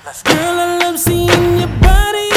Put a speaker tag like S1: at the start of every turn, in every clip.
S1: Girl, I love seeing your body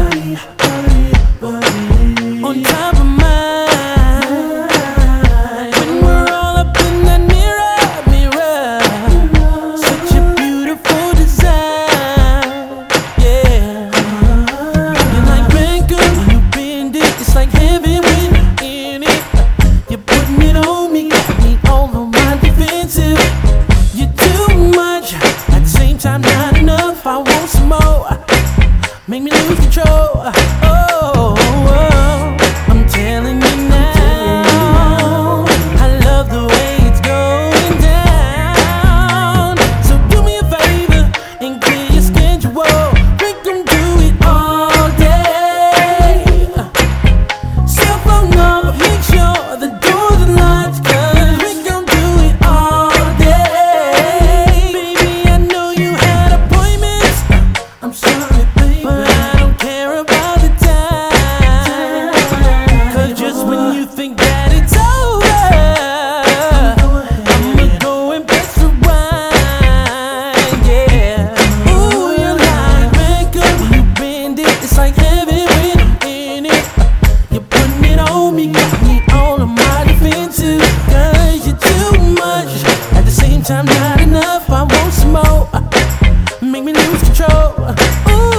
S1: on top of mine. When we're all up in that mirror, such a beautiful design. Yeah, you're like Beckham when you bend it. It's like heaven when you're in it. You're putting it on me, got me all on my defensive. You're too much, at the same time not enough. I want some more, make me lose control. Oh, I'm telling you now, I love the way it's going down. So do me a favor and clear your schedule. We can do it all day. Cell phone off, make sure the doors are locked, 'cause we gon' do it all day. Baby, I know you had appointments. I'm sorry, baby, but I don't care about the time. 'Cause just when you think that it's over, I'ma go and press rewind. Yeah, ooh, you're like Beckham when you bend it. It's like heaven when you're in it. You're putting it on me, got me all on my defensive. 'Cause you're too much, at the same time not enough. I want some more, make me lose control. Ooh.